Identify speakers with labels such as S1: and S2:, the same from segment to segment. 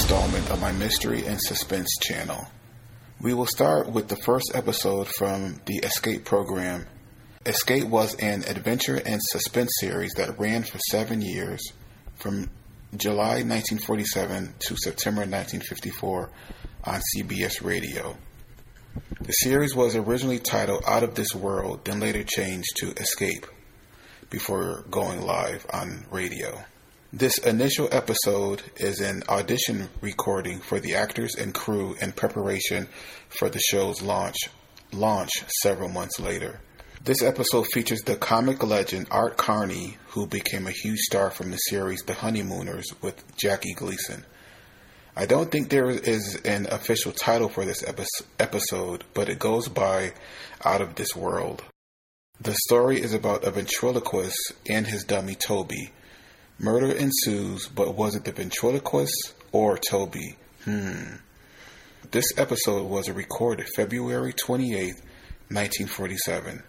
S1: installment of my Mystery and Suspense channel. We will start with the first episode from the Escape program. Escape was an adventure and suspense series that ran for 7 years, from July 1947 to September 1954 on CBS Radio. The series was originally titled Out of This World, then later changed to Escape, before going live on radio. This initial episode is an audition recording for the actors and crew in preparation for the show's launch several months later. This episode features the comic legend Art Carney, who became a huge star from the series The Honeymooners with Jackie Gleason. I don't think there is an official title for this episode, but it goes by Out of This World. The story is about a ventriloquist and his dummy Toby. Murder ensues, but was it the ventriloquist or Toby? This episode was recorded February 28th, 1947.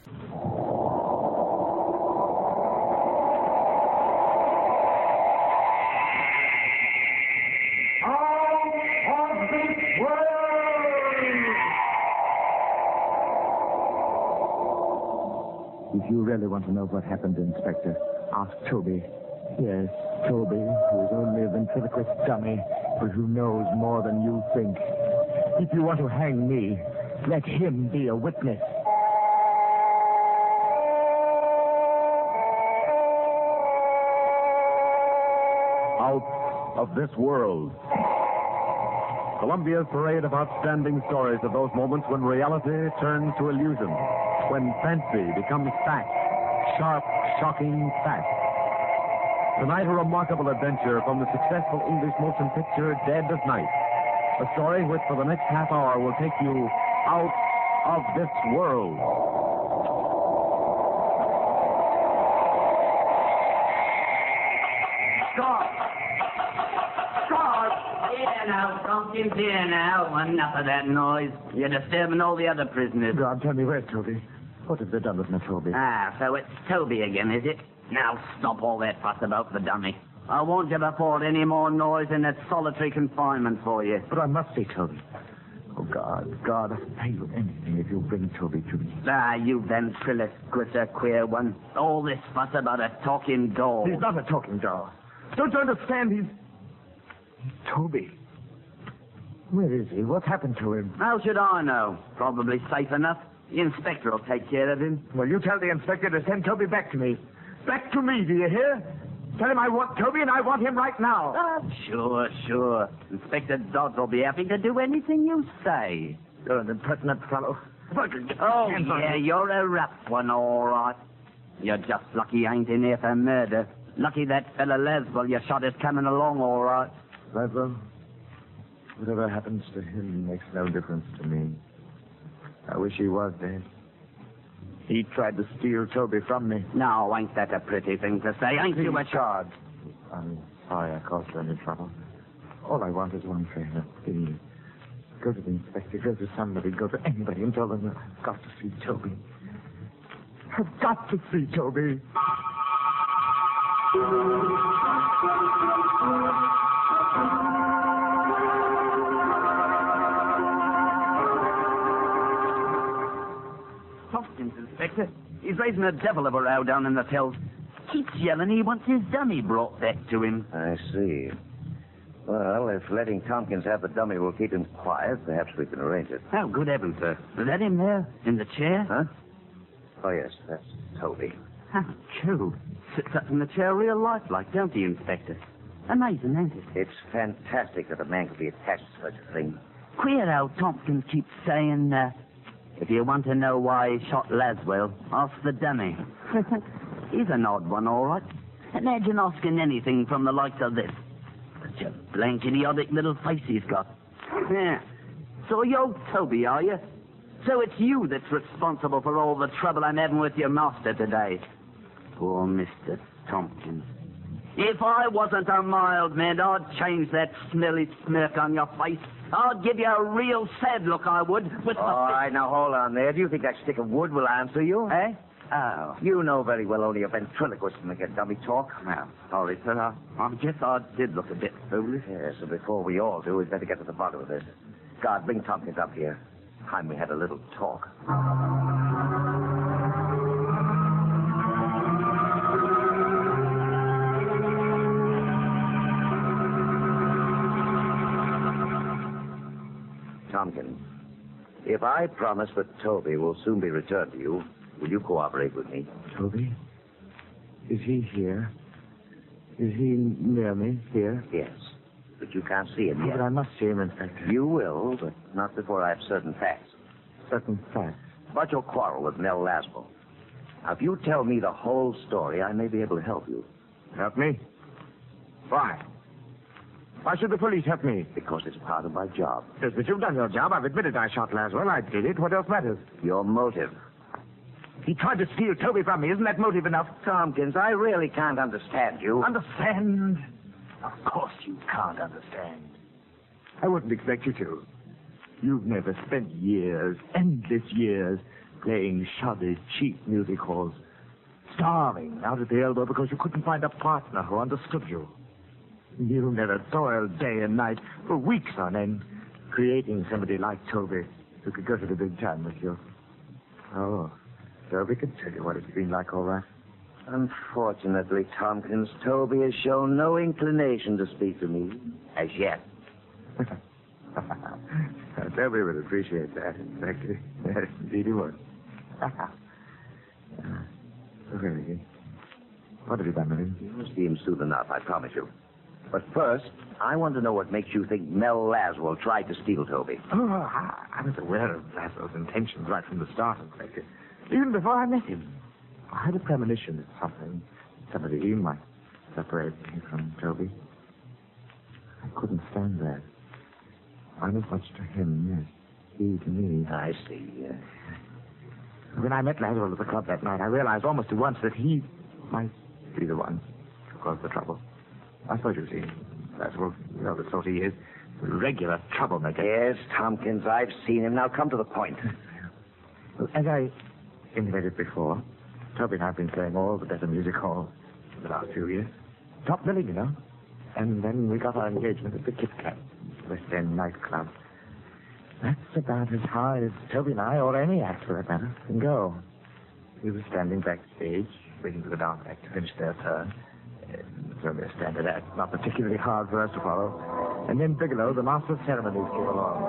S2: If you really want to know what happened, Inspector, ask Toby. Yes, Toby, who is only a ventriloquist dummy, but who knows more than you think. If you want to hang me, let him be a witness.
S3: Out of This World. Columbia's parade of outstanding stories of those moments when reality turns to illusion, when fancy becomes fact, sharp, shocking fact. Tonight, a remarkable adventure from the successful English motion picture Dead of Night. A story which, for the next half hour, will take you out of this world.
S4: Stop! Stop! Here now, Tompkins, here now. Enough of that noise. You're disturbing all the other prisoners.
S2: God, tell me, where's Toby? What have they done with my Toby?
S4: So it's Toby again, is it? Now stop all that fuss about the dummy. I won't ever afford any more noise in that solitary confinement for you.
S2: But I must see Toby. Oh, God, I'll pay you anything if you bring Toby to me.
S4: You ventriloquist, a queer one. All this fuss about a talking doll.
S2: He's not a talking doll. Don't you understand? He's Toby. Where is he? What's happened to him?
S4: How should I know? Probably safe enough. The inspector will take care of him.
S2: Well, you tell the inspector to send Toby back to me. Back to me, do you hear? Tell him I want Toby, and I want him right now.
S4: Sure. Inspector Dodds will be happy to do anything you say.
S2: You're an impertinent fellow.
S4: Yeah, you're a rough one, all right. You're just lucky I ain't in here for murder. Lucky that fella Laswell you shot is coming along, all right.
S2: Laswell? Whatever happens to him makes no difference to me. I wish he was dead. He tried to steal Toby from me.
S4: No, ain't that a pretty thing to say? Ain't you a charge?
S2: I'm sorry I caused you any trouble. All I want is one favor. Please. Go to the inspector, go to somebody, go to anybody and tell them I've got to see Toby. I've got to see Toby.
S4: Tompkins, Inspector. He's raising a devil of a row down in the cells. Keeps yelling he wants his dummy brought back to him.
S5: I see. Well, if letting Tompkins have the dummy will keep him quiet, perhaps we can arrange it.
S4: Oh, good heavens, sir. Is that him there, in the chair?
S5: Huh? Oh, yes, that's Toby.
S4: How true. Sits up in the chair real lifelike, don't he, Inspector? Amazing, ain't it?
S5: It's fantastic that a man could be attached to such a thing.
S4: Queer how Tompkins keeps saying, if you want to know why he shot Laswell, ask the dummy. He's an odd one, all right. Imagine asking anything from the likes of this. Such a blank, idiotic little face he's got. Yeah. So you're Toby, are you? So it's you that's responsible for all the trouble I'm having with your master today. Poor Mr. Tompkins. If I wasn't a mild man, I'd change that smelly smirk on your face. I'd give you a real sad look, I would.
S5: All right, now hold on there. Do you think that stick of wood will answer you?
S4: Eh? Oh.
S5: You know very well only a ventriloquist can make a dummy talk.
S4: Well, sorry, sir. I just thought it did look a bit foolish.
S5: Yes, so before we all do, we'd better get to the bottom of this. God, bring Tompkins up here. Time we had a little talk. Tompkins, if I promise that Toby will soon be returned to you, will you cooperate with me?
S2: Toby? Is he here? Is he near me here?
S5: Yes, but you can't see him
S2: Oh,
S5: yet.
S2: but I must see him, Inspector.
S5: You will, but not before I have certain facts.
S2: Certain facts.
S5: About your quarrel with Mel Laswell. Now, if you tell me the whole story, I may be able to help you.
S2: Help me? Why? Why should the police help me?
S5: Because it's part of my job.
S2: Yes, but you've done your job. I've admitted I shot Laswell. I did it. What else matters?
S5: Your motive.
S2: He tried to steal Toby from me. Isn't that motive enough?
S5: Tompkins, I really can't understand you.
S2: Understand? Of course you can't understand. I wouldn't expect you to. You've never spent years, endless years, playing shoddy, cheap music halls, starving out at the elbow because you couldn't find a partner who understood you. You never toiled day and night for weeks on end, creating somebody like Toby who could go to the big time with you. Oh, Toby could tell you what it's been like, all right.
S5: Unfortunately, Tompkins, Toby has shown no inclination to speak to me as yet.
S2: Toby would appreciate that, Inspector. Yes, indeed he would. Okay. What have you done with him?
S5: You'll see him soon enough, I promise you. But first, I want to know what makes you think Mel Laswell tried to steal Toby.
S2: Oh, I was aware of Laswell's intentions right from the start, Inspector. Even before I met him. I had a premonition that somebody might separate me from Toby. I couldn't stand that. I was much to him, yes. He to me.
S5: I see.
S2: When I met Laswell at the club that night, I realized almost at once that he might be the one to cause the trouble. I suppose you've seen Laswell, you know the sort he is. Regular troublemaker.
S5: Yes, Tompkins, I've seen him. Now come to the point.
S2: Well, as I intimated before, Toby and I have been playing all the better music halls for the last few years. Top billing, you know. And then we got our engagement at the Kit Kat, West End nightclub. That's about as high as Toby and I, or any act for that matter, can go. We were standing backstage, waiting for the dance act to finish their turn. It's only a standard act, not particularly hard for us to follow. And then Bigelow, the master of ceremonies, came along.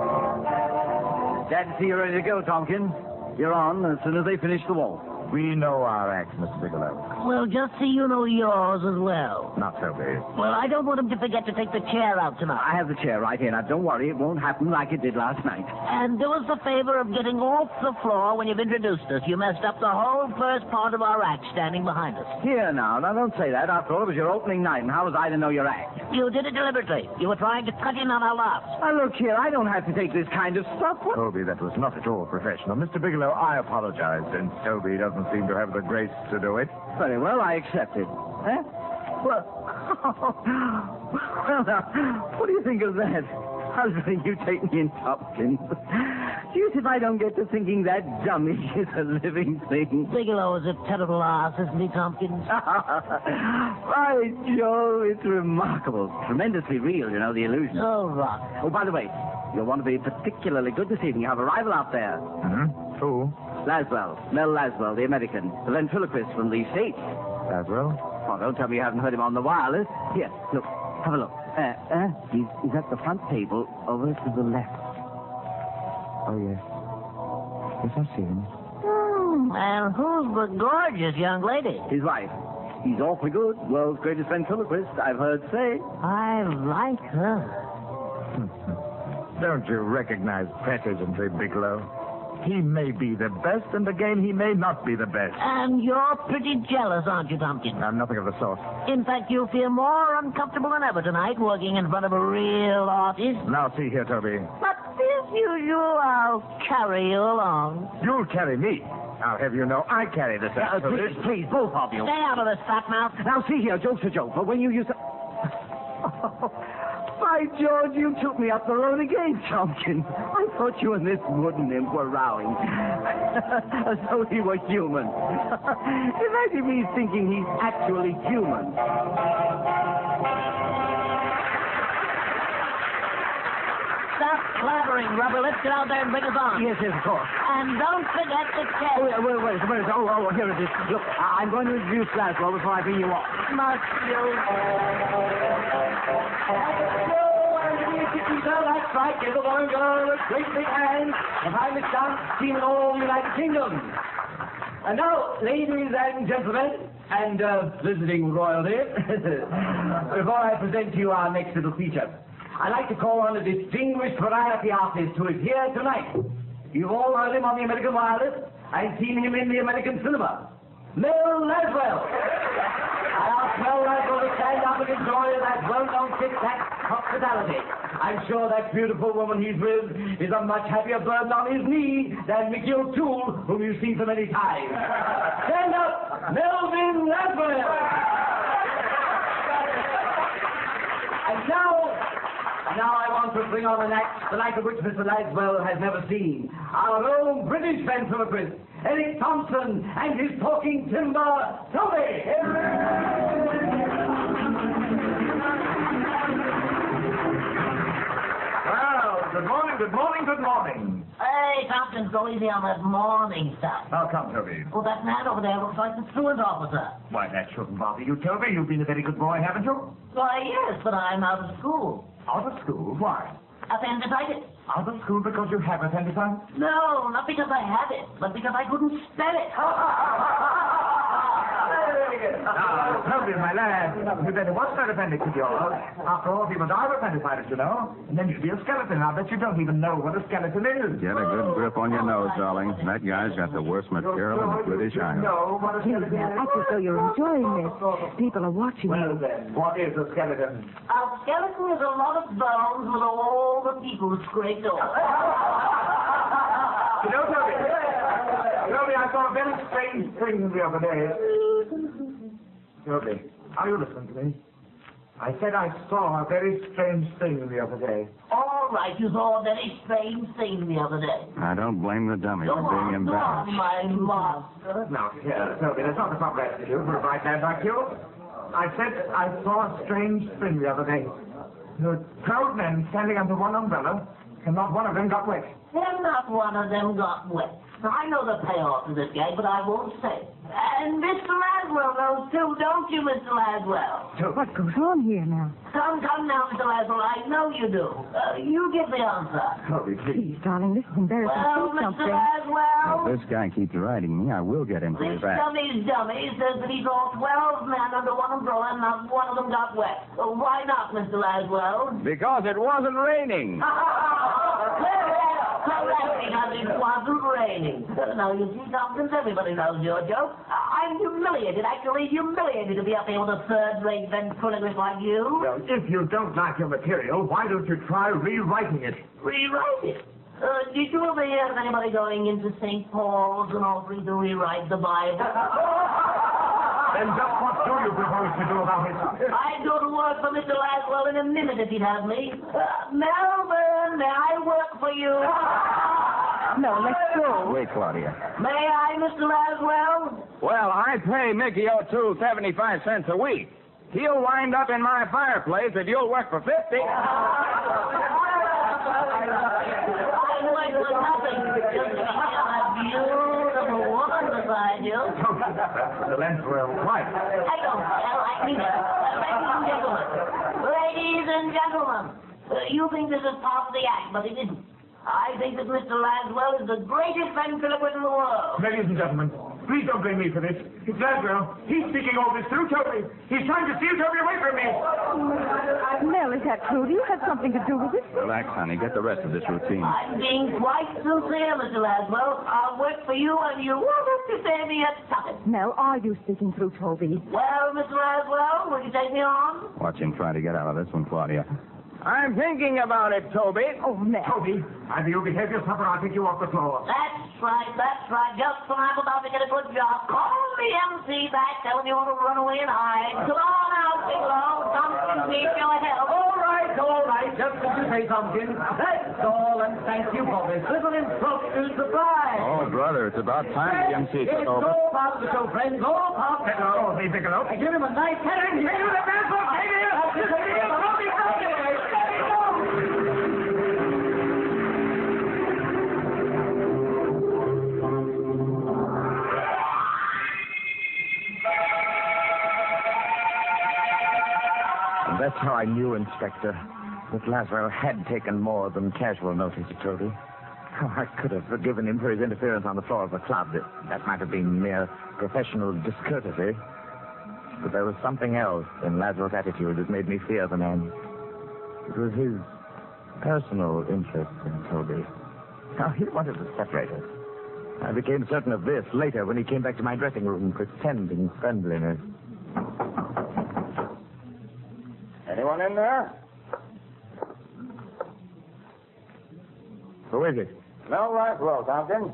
S6: Glad to see you ready to go, Tompkins. You're on as soon as they finish the waltz.
S2: We know our act, Mr. Bigelow.
S7: Well, just so you know yours as well.
S2: Not Toby.
S7: Well, I don't want him to forget to take the chair out tonight.
S6: I have the chair right here. Now, don't worry. It won't happen like it did last night.
S7: And do us the favor of getting off the floor when you've introduced us. You messed up the whole first part of our act standing behind us.
S6: Here now. Now, don't say that. After all, it was your opening night, and how was I to know your act?
S7: You did it deliberately. You were trying to cut in on our laughs.
S6: Now, look here. I don't have to take this kind of stuff. What?
S2: Toby, that was not at all professional. Mr. Bigelow, I apologize, since Toby doesn't seem to have the grace to do it.
S6: Very well, I accept it. Eh? Well, well, now, what do you think of that? How's you take me in, Tompkins? Deuce if I don't get to thinking that dummy is a living thing.
S7: Bigelow is a terrible ass, isn't he, Tompkins?
S6: By Jove, it's remarkable. Tremendously real, you know, the illusion.
S7: Oh, rock.
S6: Oh, by the way, you'll want to be particularly good this evening. You have a rival out there.
S2: Mm-hmm. Who?
S6: Laswell. Mel Laswell, the American. The ventriloquist from the States.
S2: Laswell?
S6: Oh, don't tell me you haven't heard him on the wireless. Here, look. Have a look. He's at the front table over to the left.
S2: Oh, yes. Yes, I see him.
S7: And who's the gorgeous young lady?
S6: His wife. He's awfully good. World's greatest ventriloquist, I've heard say.
S7: I like her.
S2: Don't you recognize precision, Bigelow? He may be the best, and again, he may not be the best.
S7: And you're pretty jealous, aren't you, Tompkins?
S2: I'm nothing of the sort.
S7: In fact, you feel more uncomfortable than ever tonight working in front of a real artist.
S2: Now, see here, Toby.
S7: But as usual, I'll carry you along.
S2: You'll carry me. I'll have you know I carry this act, Toby.
S6: Please, both of you.
S7: Stay out of this, fat mouth.
S6: Now, see here, joke's a joke, but when you use... By George, you took me up the road again, Tompkins. I thought you and this wooden imp were rowing. As though he were human. Imagine me thinking he's actually human.
S7: Stop blabbering, Rubber. Let's get out there and bring us on.
S6: Yes, of course.
S7: And don't forget the check.
S6: Oh, wait. Oh, here it is. Look, I'm going to introduce Laswell before I bring you off.
S7: Must you?
S6: That's right. Give the boy and girl a great big hand. The finest dance team in all the United Kingdom. And now, ladies and gentlemen, and visiting royalty, before I present to you our next little feature, I'd like to call on a distinguished variety artist who is here tonight. You've all heard him on the American Wireless and seen him in the American cinema. Mel Laswell. I ask Mel Laswell to stand up and enjoy that well-known tic-tac hospitality. I'm sure that beautiful woman he's with is a much happier burden on his knee than Mickey O'Toole, whom you've seen so many times. Stand up, Melvin Laswell. And now I want to bring on an act the like of which Mr. Laswell has never seen. Our own British ventriloquist, Eric Thompson, and his talking timber, Toby.
S3: Well, good morning.
S7: Hey, Tompkins, go easy on that morning stuff.
S3: How come, Toby?
S7: Well, that man over there looks like the truant officer.
S3: Why, that shouldn't bother you, Toby. You've been a very good boy, haven't you?
S7: Why, yes, but I'm out of school.
S3: Out of school? Why?
S7: Appendicitis.
S3: Out of school because you have appendicitis?
S7: No, not because I have it, but because I couldn't spell it.
S3: Now, Toby, my lad, you better watch that appendix of yours. After all, people die of appendicitis, you know. And then you'll be a skeleton. I bet you don't even know what a skeleton is.
S8: Get a good grip on your nose, darling. That guy's got the worst material in the British Isles.
S3: No, what a skeleton is.
S9: Act as though you're enjoying this. People are watching
S3: Well,
S9: you.
S3: then, what is a skeleton?
S7: A skeleton is a lot of bones with all the people scraped off.
S3: You know, Toby, I saw a very strange thing the other day. Toby, are you listening to me? I said I saw a very strange thing the other day.
S7: All right, you saw a very strange thing the other day.
S8: I don't blame the dummy
S7: Go
S8: for being
S7: on,
S8: embarrassed.
S7: my master.
S3: Now, Toby, that's not the proper attitude for a bright lad like you. I said I saw a strange thing the other day. There were 12 men standing under one umbrella, and not one of them got wet.
S7: And not one of them got wet. Now, I know the payoff to this gag, but I won't say. And Mr. Laswell knows too, don't you, Mr. Laswell?
S9: What goes on here now?
S7: Come now, Mr. Laswell. I know you do. You give the answer.
S3: Toby, please.
S9: Please, darling, this is embarrassing.
S7: Well,
S9: Say
S7: Mr.
S9: something.
S7: Laswell.
S8: If this guy keeps riding me, I will get him to
S7: This
S8: his back.
S7: dummy's dummy says that he saw 12 men under one umbrella and not one of them got wet. Why not, Mr. Laswell?
S8: Because it wasn't raining.
S7: Correct, because it wasn't raining. Now, you see, Tompkins, everybody knows your joke. I'm humiliated, actually humiliated to be up here with a third-rate ventriloquist like you.
S3: Well, if you don't like your material, why don't you try rewriting it?
S7: Rewrite it. Did you ever hear of anybody going into St. Paul's and offering to rewrite the Bible?
S3: Then just what do you propose to do about it?
S7: I'd go to work for Mr. Laswell in a minute if he'd have me. Melvin, may I work for you?
S9: No, let's go.
S8: Wait, Claudia.
S7: May I, Mr. Laswell?
S8: Well, I pay Mickey O'Toole 75 cents a week. He'll wind up in my fireplace if you'll work for 50.
S7: I work for nothing. Just to have a beautiful woman beside you.
S3: That's the Laswell wife.
S7: I don't tell. I mean it. Ladies and gentlemen, you think this is part of the act, but it isn't. I think that Mr. Laswell is the greatest ventriloquist in the world.
S3: Ladies and gentlemen, please don't blame me for this. It's Laswell. He's speaking all this through Toby. He's trying to steal Toby away from me.
S9: Mel, is that true? Do you have something to do with it?
S8: Relax, honey. Get the rest of this routine.
S7: I'm being quite sincere, Mr. Laswell. I'll work for you, and you won't have to say me a tuppence.
S9: Mel, are you speaking through Toby?
S7: Well, Mr. Laswell, will you take me on?
S8: Watch him try to get out of this one, Claudia. I'm thinking about it, Toby.
S9: Oh, Mel.
S3: Toby, either you behave yourself or I'll take you off the floor.
S7: That's right. Just when I'm about to get a good job, call the MC back, telling you want to run away and hide. Come on out, Bigelow. Tompkins needs your help.
S3: All right,
S6: That's all right, just as you say, Tompkins. That's all, and thank you for this little impromptu surprise.
S8: Oh, brother, it's about time the MC took
S6: It's
S8: over.
S6: all part of the show, friends. All part of the show.
S8: Oh, hey, Piccolo.
S6: I give him a nice head. Give him the best one. Take it.
S2: That's how I knew, Inspector, that Laswell had taken more than casual notice of Toby. Oh, I could have forgiven him for his interference on the floor of the club. That might have been mere professional discourtesy. But there was something else in Laswell's attitude that made me fear the man. It was his personal interest in Toby. Now, he wanted to separate us. I became certain of this later when he came back to my dressing room pretending friendliness.
S8: Anyone in there?
S2: Who is it?
S8: Mel Laswell, Tompkins.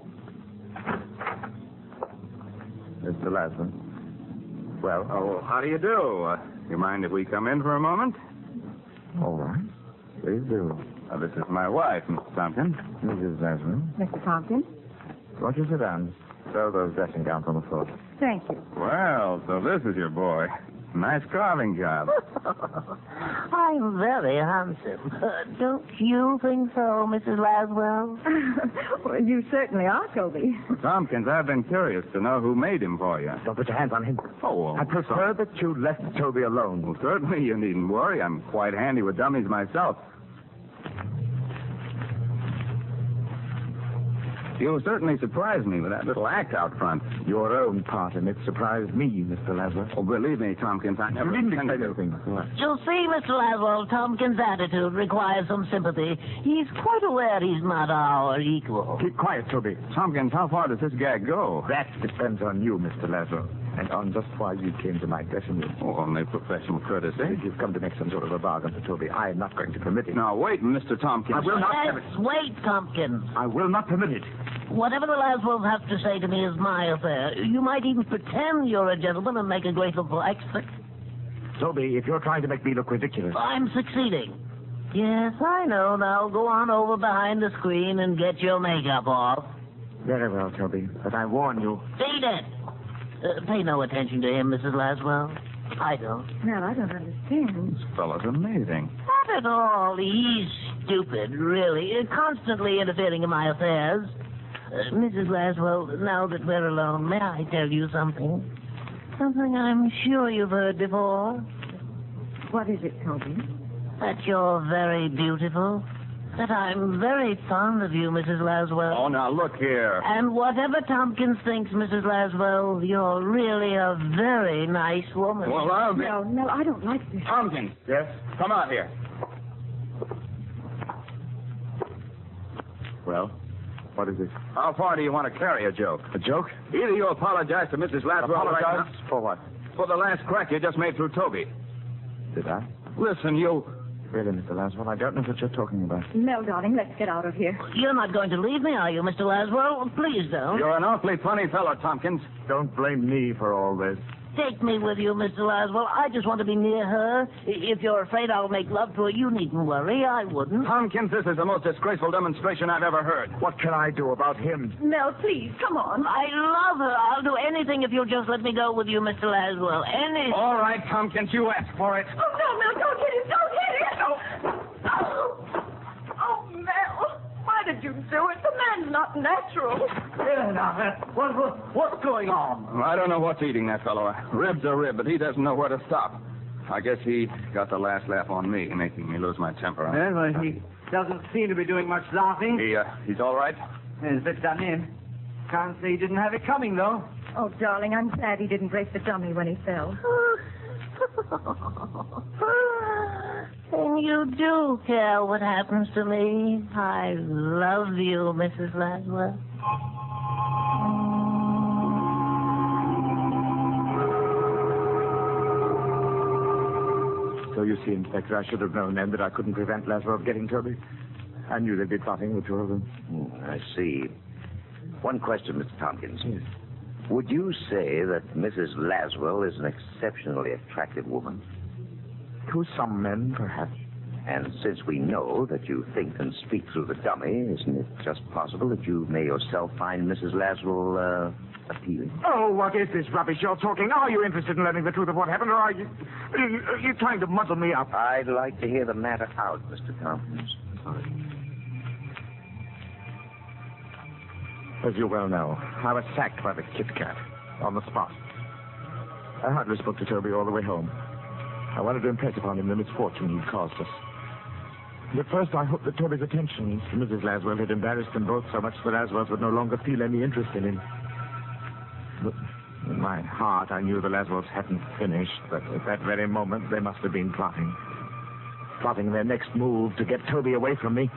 S2: Mr. Laswell. Well,
S8: Oh, how do you do? You mind if we come in for a moment?
S2: all right. Please do.
S8: This is my wife, Mr. Tompkins.
S2: Mrs. Laswell.
S9: Mr. Tompkins?
S2: Won't you sit down? Throw those dressing gowns on the floor.
S9: Thank you.
S8: Well, so this is your boy. Nice carving job.
S7: I'm very handsome. Don't you think so, Mrs. Laswell?
S9: Well, you certainly are, Toby.
S8: Tompkins, I've been curious to know who made him for you.
S2: Don't put your hands on him.
S8: Oh, well,
S2: I prefer that you left Toby alone.
S8: Well, certainly you needn't worry. I'm quite handy with dummies myself. You certainly surprised me with that little act out front.
S2: Your own part in it surprised me, Mr. Laswell.
S8: Oh, believe me, Tompkins, I never
S2: You didn't
S8: intended
S2: explain
S8: to.
S2: anything.
S7: You'll see, Mr. Laswell, Tompkins' attitude requires some sympathy. He's quite aware he's not our equal.
S2: Keep quiet, Toby.
S8: Tompkins, how far does this gag go?
S2: That depends on you, Mr. Laswell, and on just why you came to my dressing room.
S8: Oh, only professional courtesy.
S2: If you've come to make some sort of a bargain for Toby, I am not going to permit it.
S8: Now, wait, Mr. Tompkins.
S2: I will not have it.
S7: Let's wait, Tompkins.
S2: I will not permit it.
S7: Whatever the Laswells have to say to me is my affair. You might even pretend you're a gentleman and make a grateful exit.
S2: Toby, if you're trying to make me look ridiculous...
S7: I'm succeeding. Yes, I know. Now go on over behind the screen and get your makeup off.
S2: Very well, Toby, but I warn you.
S7: Beat it. Pay no attention to him, Mrs. Laswell. I don't.
S9: Well, I don't understand.
S8: This fellow's amazing.
S7: Not at all. He's stupid, really. Constantly interfering in my affairs. Mrs. Laswell, now that we're alone, may I tell you something? Something I'm sure you've heard before.
S9: What is it, Toby?
S7: That you're very beautiful. That I'm very fond of you, Mrs. Laswell.
S8: Oh, now, look here.
S7: And whatever Tompkins thinks, Mrs. Laswell, you're really a very nice woman.
S8: Well, I'll be...
S9: No, I don't like this.
S8: Tompkins. Yes? Come out here.
S2: Well, what is it?
S8: How far do you want to carry a joke?
S2: A joke?
S8: Either you apologize to Mrs. Laswell right
S2: Apologize?
S8: now
S2: For what?
S8: for the last crack you just made through Toby.
S2: Did I?
S8: Listen, you...
S2: Really, Mr. Laswell, I don't know what you're talking about.
S9: Mel, darling, let's get out of here.
S7: You're not going to leave me, are you, Mr. Laswell? Please don't.
S8: You're an awfully funny fellow, Tompkins.
S2: Don't blame me for all this.
S7: Take me with you, Mr. Laswell. I just want to be near her. If you're afraid I'll make love to her, you needn't worry. I wouldn't.
S8: Tompkins, this is the most disgraceful demonstration I've ever heard.
S2: What can I do about him?
S9: Mel, please, come on.
S7: I love her. I'll do anything if you'll just let me go with you, Mr. Laswell. Anything.
S8: All right, Tompkins, you asked for it.
S9: Oh, no, Mel, don't hit him. Don't hit him. Oh, Mel, why did you do it? The man's not natural.
S6: Yeah, now, what's going on?
S8: I don't know what's eating that fellow. A rib's a rib, but he doesn't know where to stop. I guess he got the last laugh on me, making me lose my temper.
S6: Well, he doesn't seem to be doing much laughing.
S8: He's all right?
S6: He's a bit done in. Can't say he didn't have it coming, though.
S9: Oh, darling, I'm glad he didn't break the dummy when he fell.
S7: And you do care what happens to me. I love you, Mrs. Laswell.
S2: So you see, Inspector, I should have known then that I couldn't prevent Laswell getting Toby. I knew they'd be plotting, the two of them.
S5: I see. One question, Mr. Tompkins.
S2: Yes.
S5: Would you say that Mrs. Laswell is an exceptionally attractive woman?
S2: To some men, perhaps.
S5: And since we know that you think and speak through the dummy, isn't it just possible that you may yourself find Mrs. Laswell appealing?
S2: Oh, what is this rubbish you're talking? Are you interested in learning the truth of what happened, or are you trying to muddle me up?
S5: I'd like to hear the matter out, Mr. Tompkins.
S2: As you well know, I was sacked by the Kit Kat on the spot. I hardly spoke to Toby all the way home. I wanted to impress upon him the misfortune he'd caused us. At first, I hoped that Toby's attentions to Mrs. Laswell had embarrassed them both so much that Laswells would no longer feel any interest in him. But in my heart, I knew the Laswells hadn't finished, that at that very moment they must have been plotting. Plotting their next move to get Toby away from me.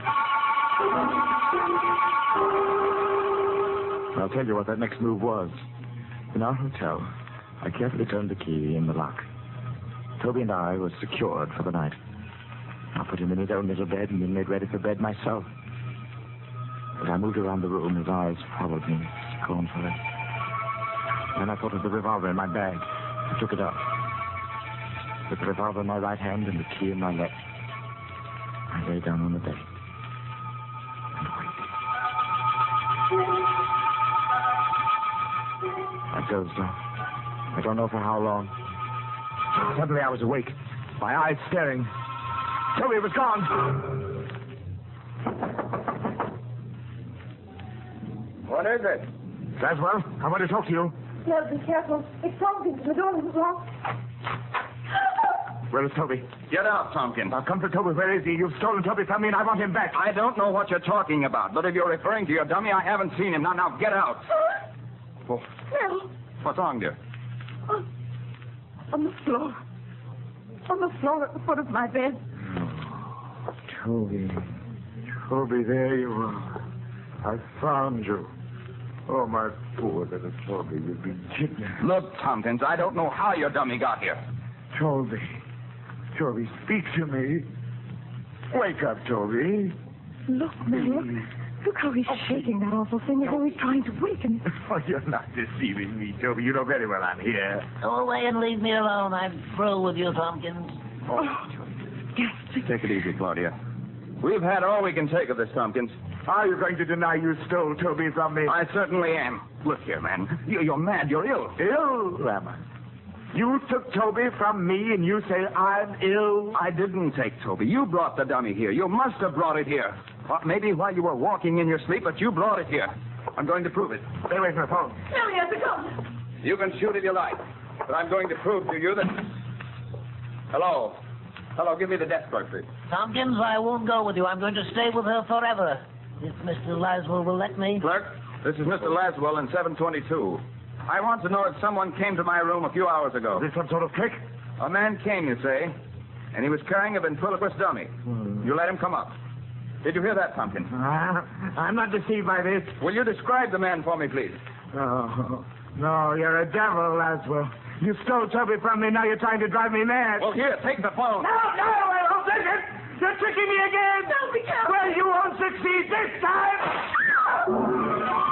S2: I'll tell you what that next move was. In our hotel, I carefully turned the key in the lock. Toby and I were secured for the night. I put him in his own little bed and then made ready for bed myself. As I moved around the room, his eyes followed me scornfully. Then I thought of the revolver in my bag. I took it up. With the revolver in my right hand and the key in my left, I lay down on the bed and waited. I dozed off. I don't know for how long. Suddenly I was awake, my eyes staring. Toby was gone.
S8: What is it?
S2: Laswell, I want to talk to you.
S9: No, be careful. It's Tompkins. The door is locked.
S2: Where is Toby?
S8: Get out, Tompkins.
S2: Now come to Toby. Where is he? You've stolen Toby from me and I want him back.
S8: I don't know what you're talking about, but if you're referring to your dummy, I haven't seen him. Now, get out. Oh.
S9: No.
S8: What's wrong, dear?
S9: On the floor. On the floor at the foot of my bed.
S2: Toby. Toby, there you are. I found you. Oh, my poor little Toby, you've been kidnapped.
S8: Look, Tompkins, I don't know how your dummy got here.
S2: Toby. Toby, speak to me. Wake up, Toby.
S9: Look, Mel. Look how he's shaking that awful thing as though he's trying to waken.
S2: Oh, you're not deceiving me, Toby. You know very well I'm here.
S7: Go away and leave me alone. I'm through with you, Tompkins.
S2: Oh,
S9: Yes.
S8: Take it easy, Claudia. We've had all we can take of this, Tompkins.
S2: are you going to deny you stole Toby from me?
S8: I certainly am. Look here, man. You're mad. You're ill.
S2: Ill, am I? You took Toby from me and you say I'm ill?
S8: I didn't take Toby. You brought the dummy here. You must have brought it here. Well, maybe while you were walking in your sleep, but you brought it here. I'm going to prove it.
S2: Stay away from the phone.
S9: No, he has a gun.
S8: You can shoot if you like, but I'm going to prove to you that... Hello. Hello, give me the desk clerk, please.
S7: Tompkins, I won't go with you. I'm going to stay with her forever. If Mr. Laswell will let me.
S8: Clerk, this is Mr. Laswell in 722. I want to know if someone came to my room a few hours ago.
S2: Is this some sort of trick?
S8: A man came, you say, and he was carrying a ventriloquist dummy. You let him come up. Did you hear that, Tompkins?
S2: I'm not deceived by this.
S8: Will you describe the man for me, please?
S2: Oh, no, you're a devil, Laswell. You stole Toby from me, now you're trying to drive me mad.
S8: Well, here, take the phone.
S2: No, I won't take it. You're tricking me again.
S9: No, be careful.
S2: Well, you won't succeed this time.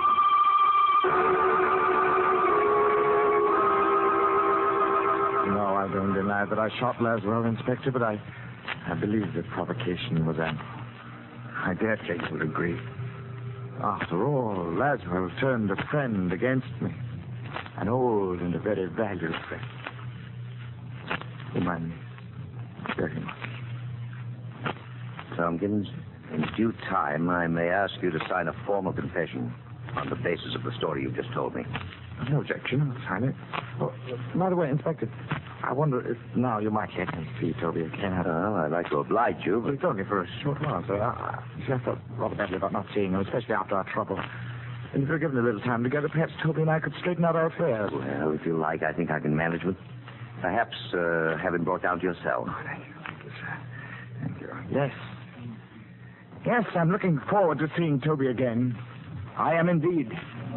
S2: No, I don't deny that I shot Laswell, Inspector, but I believe that provocation was ample. I dare say you will agree. After all, Laswell turned a friend against me. An old and a very valued friend. Whom I'm very much.
S5: Tompkins, in due time, I may ask you to sign a formal confession on the basis of the story you've just told me.
S2: No objection. I'll sign it. Oh, by the way, Inspector, I wonder if now you might let me see Toby again.
S5: Well, I'd like to oblige you,
S2: But
S5: but...
S2: it's only for a short while, sir. I felt rather badly about not seeing him, especially after our trouble. And if we were given a little time together, perhaps Toby and I could straighten out our affairs.
S5: Well, if you like, I think I can manage it. Perhaps have him brought down to your cell.
S2: Oh, thank you, sir. Thank you. Yes. Yes, I'm looking forward to seeing Toby again. I am indeed.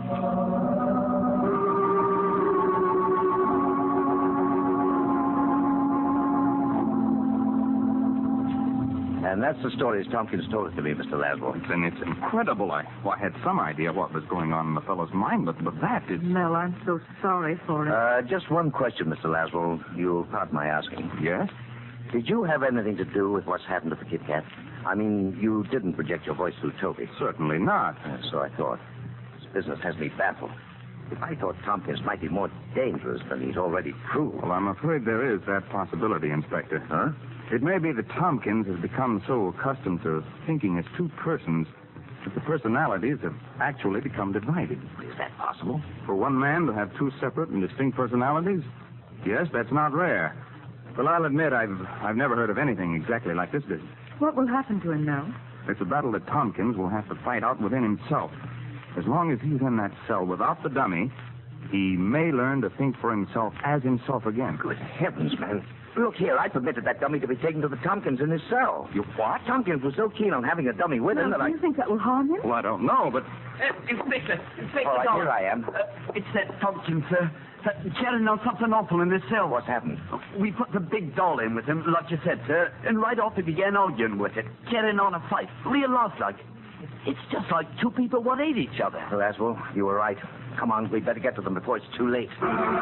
S5: And that's the story as Tompkins told it to me, Mr. Laswell.
S8: It's incredible. I had some idea what was going on in the fellow's mind, but that is...
S9: Mel, I'm so sorry for it.
S5: Just one question, Mr. Laswell. You'll pardon my asking.
S8: Yes?
S5: Did you have anything to do with what's happened to the Kit Kat? I mean, you didn't project your voice through Toby.
S8: Certainly not.
S5: So I thought. This business has me baffled. If I thought Tompkins might be more dangerous than he's already proved.
S8: Well, I'm afraid there is that possibility, Inspector.
S5: Huh?
S8: It may be that Tompkins has become so accustomed to thinking as two persons that the personalities have actually become divided.
S5: Is that possible?
S8: For one man to have two separate and distinct personalities? Yes, that's not rare. Well, I'll admit I've never heard of anything exactly like this business.
S9: What will happen to him now?
S8: It's a battle that Tompkins will have to fight out within himself. As long as he's in that cell without the dummy, he may learn to think for himself as himself again.
S5: Good heavens, man. Look here, I permitted that dummy to be taken to the Tompkins in his cell.
S8: You what?
S5: Tompkins was so keen on having a dummy with him that
S9: Do you think that will harm him?
S8: Well, I don't know, but...
S6: Inspector,
S5: All right, here I am.
S6: It's that Tompkins, sir. Jerry knows something awful in this cell.
S5: What's happened?
S6: We put the big doll in with him, like you said, sir, and right off he began arguing with it, carrying on a fight, real lifelike. It's just like two people what hate each other.
S5: Well, Laswell, you were right. Come on, we'd better get to them before it's too late.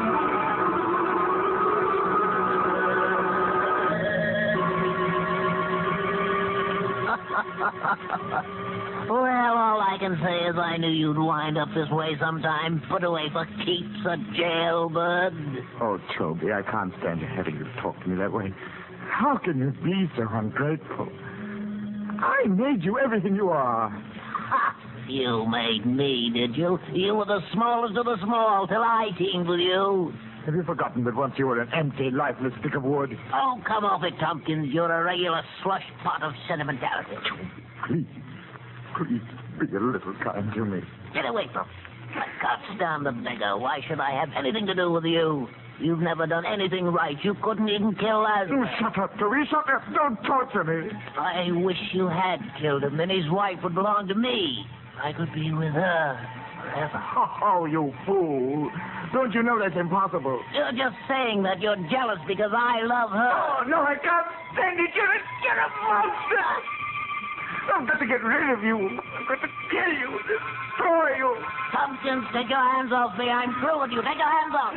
S7: Well, all I can say is I knew you'd wind up this way sometime. Put away for keeps, a jailbird.
S2: Oh, Toby, I can't stand you having to talk to me that way. How can you be so ungrateful? I made you everything you are.
S7: Ha! You made me, did you? You were the smallest of the small till I teamed with you.
S2: Have you forgotten that once you were an empty, lifeless stick of wood?
S7: Oh, come off it, Tompkins. You're a regular slush pot of sentimentality.
S2: Please be a little kind to me.
S7: Get away from me. I can't stand the beggar. Why should I have anything to do with you? You've never done anything right. You couldn't even kill Lazarus.
S2: Oh, shut up, Toby. Shut up. Don't torture me.
S7: I wish you had killed him, then his wife would belong to me. I could be with her forever.
S2: Oh, you fool. Don't you know that's impossible?
S7: You're just saying that you're jealous because I love her.
S2: Oh, no, I can't stand it. You're a monster. I've got to get rid of you. I've got to kill you, destroy you.
S7: Tompkins, take your hands off me. I'm through with you. Take your hands off.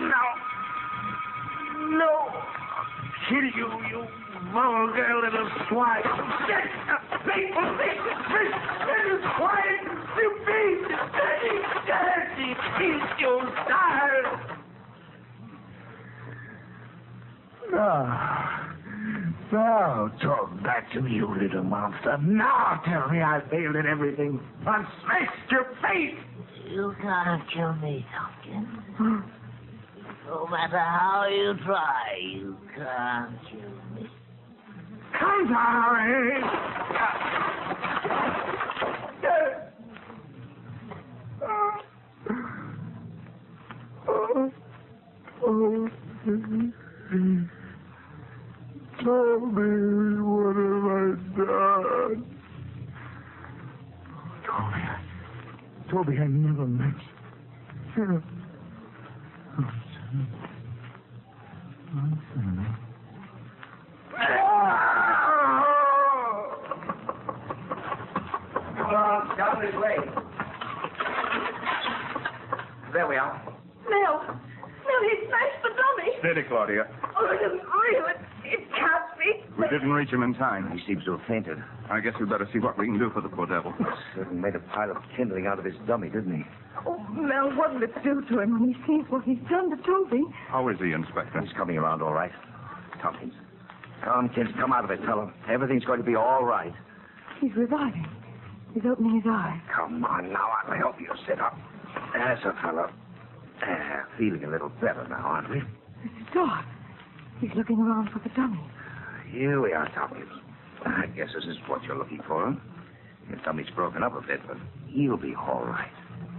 S2: No. Kill you, you vulgar little swine. Get a faithful little swine. You beast. Dirty beast, you star. Now talk back to me, you little monster. Now tell me I failed at everything. I smashed your face.
S7: You can't kill me, Tompkins. No matter how you try, you can't kill me.
S2: Come on, Toby, what have I done? Toby, I never meant.
S6: Down this way. There we are.
S9: Mel, he smashed the dummy.
S8: Steady, Claudia.
S9: Oh, it isn't real. It can't be.
S8: We didn't reach him in time.
S5: He seems to have fainted.
S8: I guess we better see what we can do for the poor devil.
S5: Certainly made a pile of kindling out of his dummy, didn't he?
S9: Oh, Mel, what'll it do to him when he sees what he's done to Toby?
S8: How is he, Inspector?
S5: He's coming around all right. Tompkins, come out of it, fella. Everything's going to be all right.
S9: He's reviving. He's opening his eyes.
S5: Come on now, I'll help you sit up. There's a fellow. Feeling a little better now, aren't we?
S9: This is Doc. He's looking around for the dummy.
S5: Here we are, Tompkins. I guess this is what you're looking for. Your tummy's broken up a bit, but he'll be all right.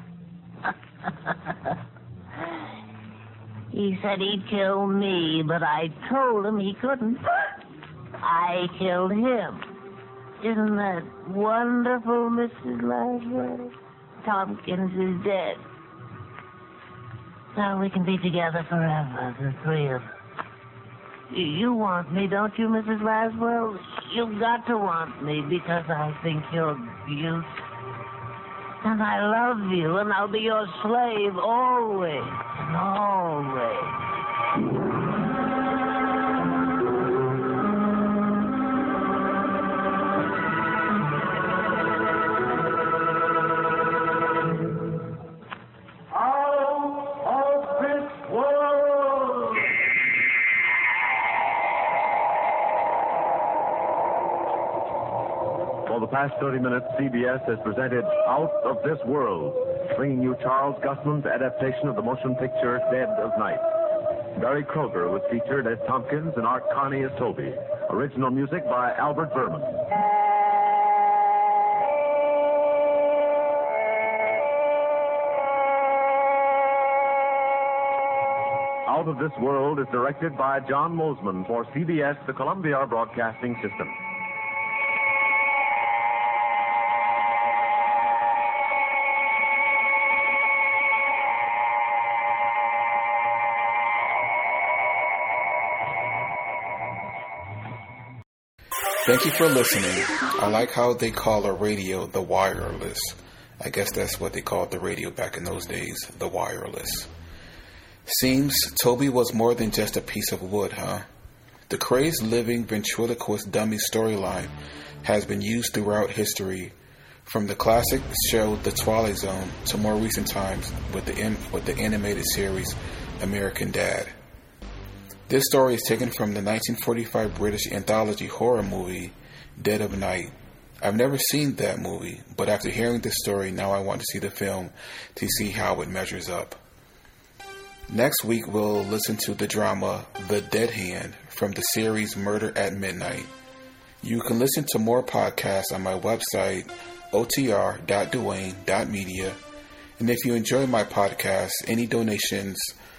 S7: He said he'd kill me, but I told him he couldn't. I killed him. Isn't that wonderful, Mrs. Laswell? Tompkins is dead. Now we can be together forever, the three of us. You want me, don't you, Mrs. Laswell? You've got to want me because I think you're beautiful. And I love you, and I'll be your slave always and always.
S3: the past 30 minutes, CBS has presented Out of This World, bringing you Charles Gusman's adaptation of the motion picture Dead of Night. Barry Kroger was featured as Tompkins and Art Carney as Toby. Original music by Albert Berman. Out of This World is directed by John Mosman for CBS, the Columbia Broadcasting System.
S1: Thank you for listening. I like how they call a radio the wireless. I guess that's what they called the radio back in those days, the wireless. Seems Toby was more than just a piece of wood, huh? The crazed living ventriloquist dummy storyline has been used throughout history, from the classic show The Twilight Zone to more recent times with the animated series American Dad. This story is taken from the 1945 British anthology horror movie Dead of Night. I've never seen that movie, but after hearing this story, now I want to see the film to see how it measures up. Next week, we'll listen to the drama The Dead Hand from the series Murder at Midnight. You can listen to more podcasts on my website, otr.duane.media. And if you enjoy my podcast, any donation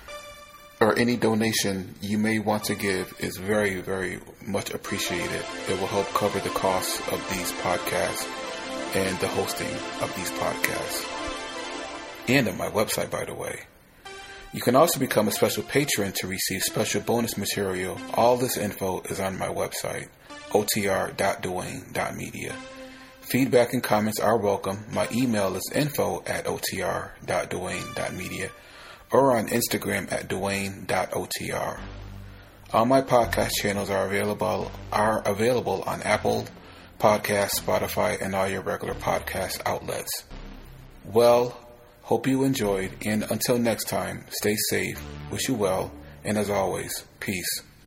S1: you may want to give is very, very much appreciated. It will help cover the costs of these podcasts and the hosting of these podcasts. And on my website, by the way. You can also become a special patron to receive special bonus material. All this info is on my website, otr.duane.media. Feedback and comments are welcome. My email is info@otr.duane.media. or on Instagram at Duane.otr. All my podcast channels are available on Apple Podcasts, Spotify, and all your regular podcast outlets. Well, hope you enjoyed, and until next time, stay safe, wish you well, and as always, peace.